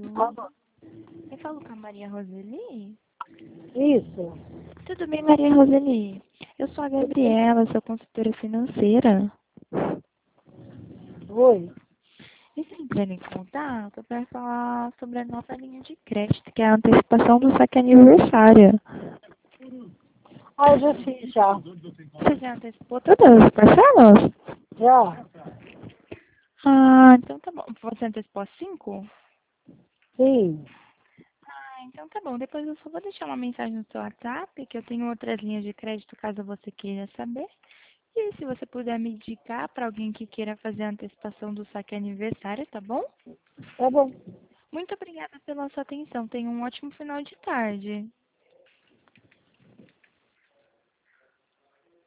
Alô? Alô? Eu falo com a Maria Roseli? Isso. Tudo bem, Maria Roseli? Eu sou a Gabriela, sou consultora financeira. Oi. Estou entrando em contato para falar sobre a nossa linha de crédito, que é a antecipação do saque aniversário. Ah, eu já fiz, já. Você já antecipou todas as parcelas? Já? Ah, então tá bom. Você antecipou 5? Sim. Ah, então tá bom. Depois eu só vou deixar uma mensagem no seu WhatsApp, que eu tenho outras linhas de crédito caso você queira saber. E se você puder me indicar para alguém que queira fazer a antecipação do saque aniversário, tá bom? Tá bom. Muito obrigada pela sua atenção. Tenha um ótimo final de tarde.